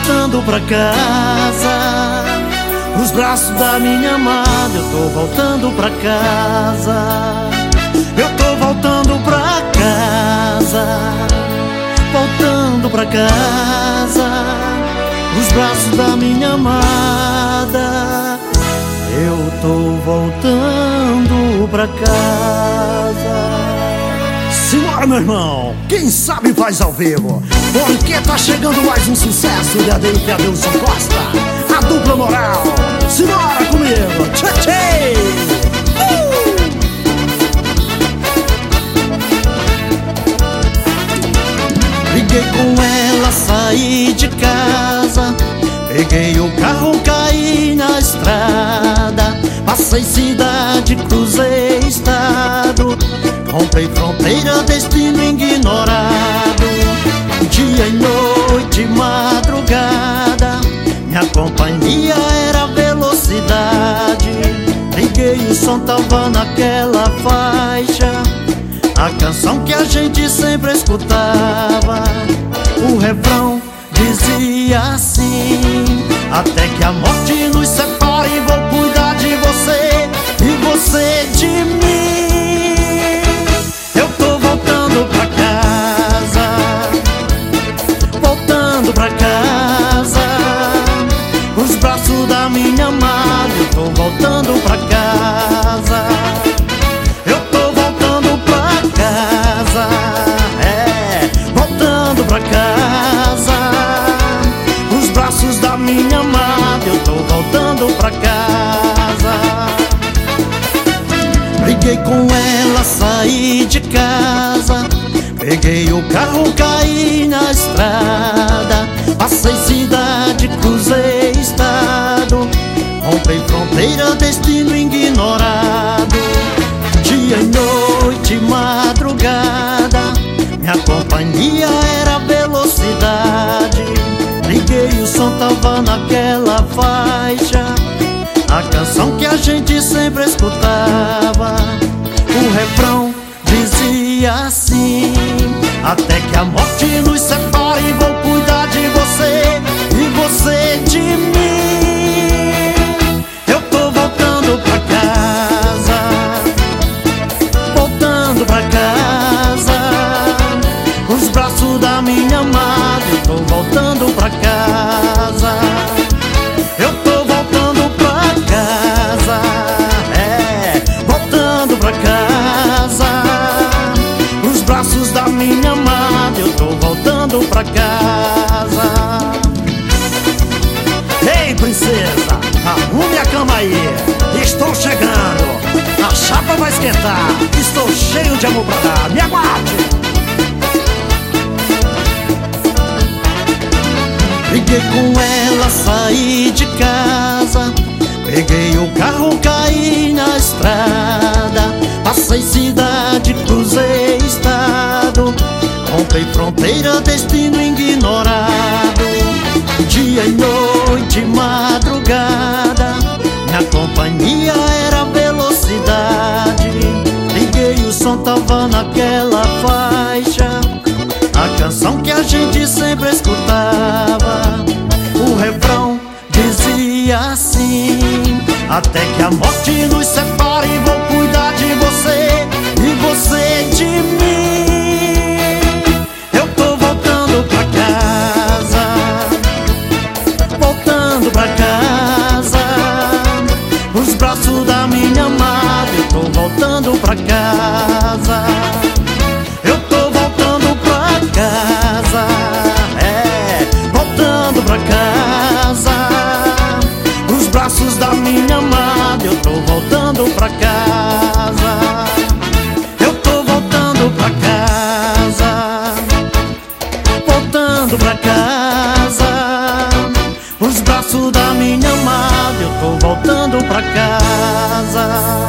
voltando pra casa, os braços da minha amada. Eu tô voltando pra casa, eu tô voltando pra casa, voltando pra casa, os braços da minha amada. Eu tô voltando pra casa. Simbora, meu irmão, quem sabe faz ao vivo, porque tá chegando mais um sucesso de Adeilton e Adilson Costa, a dupla moral. Simbora comigo, tchê tchê! Liguei com ela, saí de casa, peguei o carro, caí na estrada, passei cidade, cruzei estado, rompei fronteira, destino ignorado. Dia e noite, madrugada, minha companhia era velocidade. Liguei, o som tava naquela faixa, a canção que a gente sempre escutava. O refrão dizia assim: até que a morte nos separe, vou cuidar de você e você de mim. Eu tô voltando pra casa, voltando pra casa, os braços da minha amada. Eu tô voltando pra casa, eu tô voltando pra casa, voltando pra casa, os braços da minha amada. Eu tô voltando pra casa. Briguei com ela, saí de casa, peguei o carro, caí na estrada, passei cidade, cruzei estado, rompei fronteira, destino ignorado. Dia e noite, madrugada, minha companhia era velocidade. Liguei, o som tava naquela faixa, a canção que a gente sempre escutava. O refrão dizia assim: até que a morte nos separe, vou cuidar de você e você de mim. Eu tô voltando pra casa, voltando pra casa, os braços da minha amada. Eu tô voltando pra casa, eu tô voltando pra casa, voltando pra casa, os braços da minha amada. Eu tô voltando pra casa. Ei, princesa, arrume a cama aí, estou chegando, a chapa vai esquentar, estou cheio de amor pra dar, me aguarde. Briguei com ela, saí de casa, peguei o carro, caí na estrada, passei cidade, cruzei estado, rompei fronteira, destino ignorado. Dia e noite, madrugada, minha companhia era velocidade. Liguei, o som tava naquela faixa, a canção que a gente sempre escutava. O refrão dizia assim: até que a morte nos separe, vou cuidar de você e você de mim. Eu tô voltando pra casa, voltando pra casa, os braços da minha amada. Eu tô voltando pra casa, eu tô voltando pra casa, voltando pra casa, os braços da minha amada. Eu tô voltando pra casa, eu tô voltando pra casa, voltando pra casa, os braços da minha amada. Eu tô voltando pra casa.